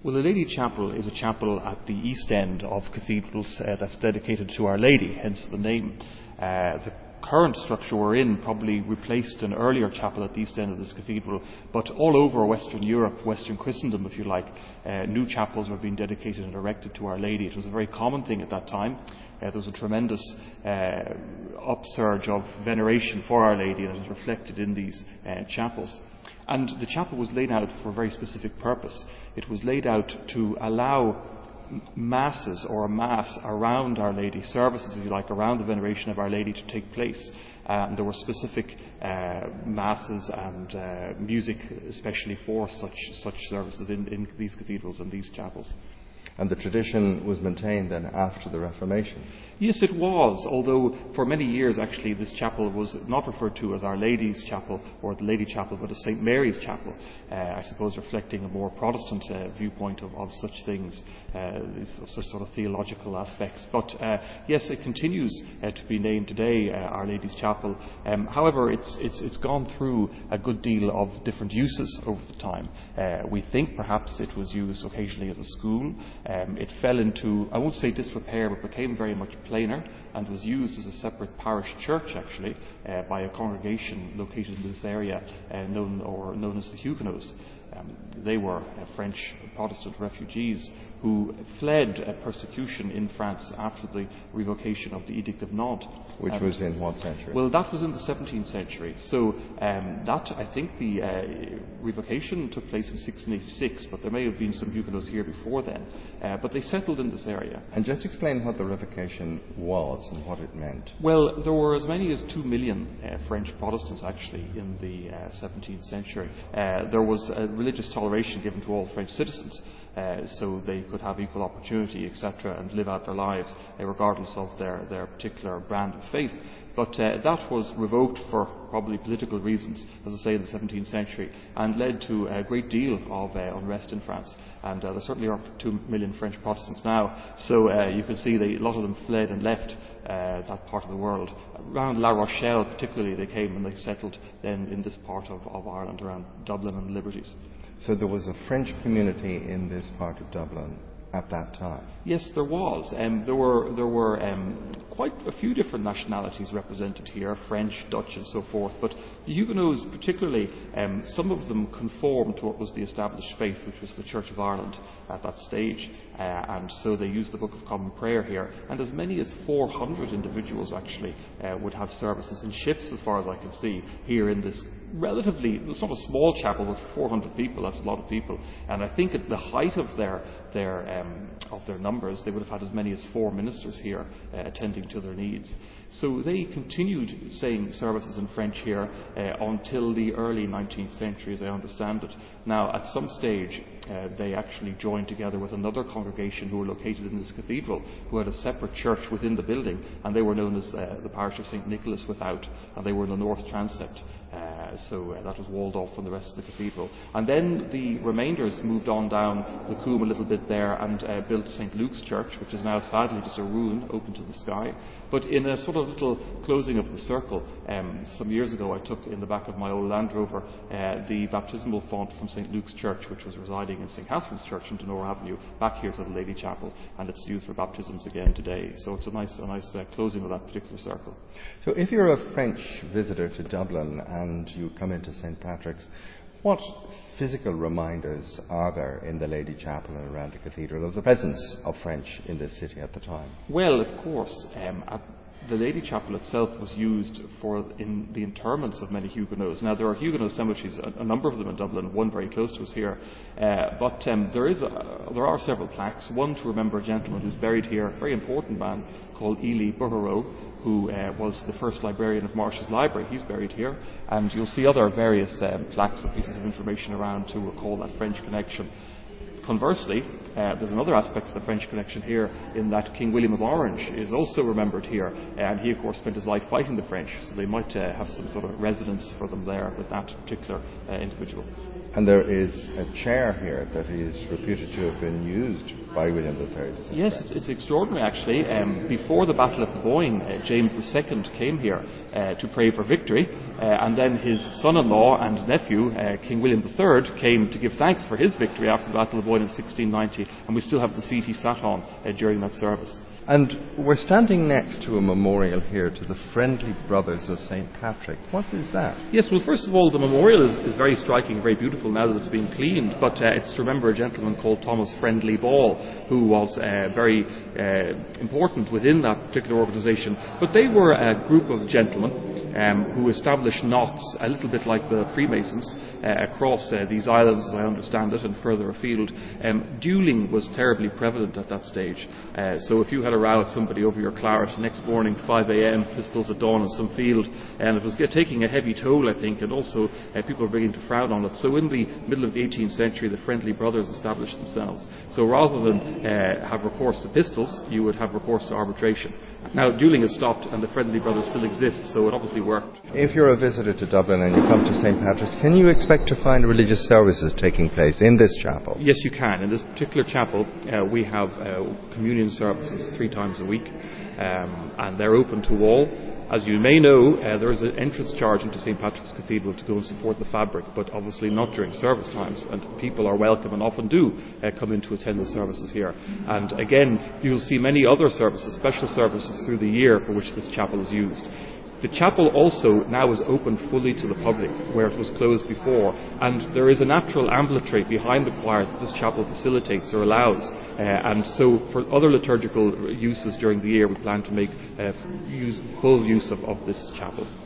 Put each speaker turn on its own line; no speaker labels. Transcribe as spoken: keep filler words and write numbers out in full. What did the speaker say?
Well, the Lady Chapel is a chapel at the east end of cathedrals uh, that's dedicated to Our Lady, hence the name. Uh, the current structure we're in probably replaced an earlier chapel at the east end of this cathedral, but all over Western Europe, Western Christendom if you like, uh, new chapels were being dedicated and erected to Our Lady. It was a very common thing at that time. Uh, there was a tremendous uh, upsurge of veneration for Our Lady, and it was reflected in these uh, chapels. And the chapel was laid out for a very specific purpose. It was laid out to allow masses or a mass around Our Lady, services if you like, around the veneration of Our Lady to take place. Um, there were specific uh, masses and uh, music especially for such such services in, in these cathedrals and these chapels.
And the tradition was maintained then after the Reformation?
Yes, it was, although for many years actually this chapel was not referred to as Our Lady's Chapel or the Lady Chapel, but as Saint Mary's Chapel, uh, I suppose reflecting a more Protestant uh, viewpoint of, of such things, uh, of such sort of theological aspects. But uh, yes, it continues uh, to be named today uh, Our Lady's Chapel. Um, however, it's, it's, it's gone through a good deal of different uses over the time. Uh, we think perhaps it was used occasionally as a school. Um, it fell into, I won't say disrepair, but became very much plainer and was used as a separate parish church actually uh, by a congregation located in this area uh, known or known as the Huguenots. Um, they were uh, French Protestant refugees who fled uh, persecution in France after the revocation of the Edict of Nantes.
Which um, was in what century?
Well, that was in the seventeenth century. So um, that, I think the uh, revocation took place in sixteen eighty-six, but there may have been some Huguenots here before then. Uh, but they settled in this area.
And just explain what the revocation was and what it meant.
Well, there were as many as two million uh, French Protestants actually in the uh, seventeenth century. Uh, there was a religious toleration given to all French citizens. Uh, so they could have equal opportunity, et cetera, and live out their lives uh, regardless of their, their particular brand of faith. But uh, that was revoked for probably political reasons, as I say, in the seventeenth century, and led to a great deal of uh, unrest in France. And uh, there certainly are two million French Protestants now, so uh, you can see they, a lot of them fled and left uh, that part of the world. Around La Rochelle particularly they came and they settled then in this part of, of Ireland, around Dublin and the Liberties.
So there was a French community in this part of Dublin at that time?
Yes, there was. Um, there were there were um, quite a few different nationalities represented here, French, Dutch and so forth. But the Huguenots particularly, um, some of them conformed to what was the established faith, which was the Church of Ireland at that stage. Uh, and so they used the Book of Common Prayer here. And as many as four hundred individuals actually uh, would have services in shifts, as far as I can see, here in this relatively, it's not a small chapel with four hundred people, that's a lot of people. And I think at the height of their, their, um, of their numbers, they would have had as many as four ministers here uh, attending to their needs. So they continued saying services in French here uh, until the early nineteenth century, as I understand it. Now, at some stage, uh, they actually joined together with another congregation who were located in this cathedral, who had a separate church within the building, and they were known as uh, the parish of Saint Nicholas Without, and they were in the north transept. Uh, so uh, that was walled off from the rest of the cathedral. And then the remainders moved on down the Coombe a little bit there and uh, built Saint Luke's Church, which is now sadly just a ruin open to the sky. But in a sort of little closing of the circle, um, some years ago I took in the back of my old Land Rover uh, the baptismal font from Saint Luke's Church, which was residing in Saint Catherine's Church in Donore Avenue, back here to the Lady Chapel, and it's used for baptisms again today. So it's a nice, a nice uh, closing of that particular circle.
So if you're a French visitor to Dublin and you come into Saint Patrick's, what physical reminders are there in the Lady Chapel and around the cathedral of the presence of French in this city at the time?
Well, of course, um, at the Lady Chapel itself was used for in the interments of many Huguenots. Now, there are Huguenot cemeteries, a, a number of them in Dublin, one very close to us here. Uh, but um, there is a, there are several plaques, one to remember a gentleman who's buried here, a very important man called Ely Burrow, who uh, was the first librarian of Marsh's Library. He's buried here. And you'll see other various um, plaques and pieces of information around to recall that French connection. Conversely, uh, there's another aspect of the French connection here in that King William of Orange is also remembered here, and he of course spent his life fighting the French, so they might uh, have some sort of resonance for them there with that particular uh, individual.
And there is a chair here that is reputed to have been used by William the Third.
Yes, it's, it's extraordinary actually. Um, before the Battle of the Boyne, uh, James the Second came here uh, to pray for victory, uh, and then his son-in-law and nephew, uh, King William the Third, came to give thanks for his victory after the Battle of the Boyne in sixteen ninety, and we still have the seat he sat on uh, during that service.
And we're standing next to a memorial here to the Friendly Brothers of Saint Patrick. What is that?
Yes, well, first of all, the memorial is, is very striking, very beautiful now that it's been cleaned, but uh, it's to remember a gentleman called Thomas Friendly Ball, who was uh, very uh, important within that particular organisation. But they were a group of gentlemen um, who established knots, a little bit like the Freemasons, uh, across uh, these islands, as I understand it, and further afield. Um, dueling was terribly prevalent at that stage. Uh, so if you had a row with somebody over your claret, next morning, five a.m, pistols at dawn in some field, and it was get, taking a heavy toll, I think, and also uh, people were beginning to frown on it. So in the middle of the eighteenth century, the Friendly Brothers established themselves. So rather than uh, have recourse to pistols, you would have recourse to arbitration. Now, dueling has stopped, and the Friendly Brothers still exist, so it obviously worked.
If you're a visitor to Dublin and you come to Saint Patrick's, can you expect to find religious services taking place in this chapel?
Yes, you can. In this particular chapel, uh, we have uh, communion services three times a week, um, and they're open to all. As you may know, uh, there is an entrance charge into Saint Patrick's Cathedral to go and support the fabric, but obviously not during service times, and people are welcome and often do uh, come in to attend the services here. And again, you'll see many other services, special services through the year for which this chapel is used. The chapel also now is open fully to the public, where it was closed before, and there is a natural ambulatory behind the choir that this chapel facilitates or allows, uh, and so for other liturgical uses during the year we plan to make uh, use, full use of, of this chapel.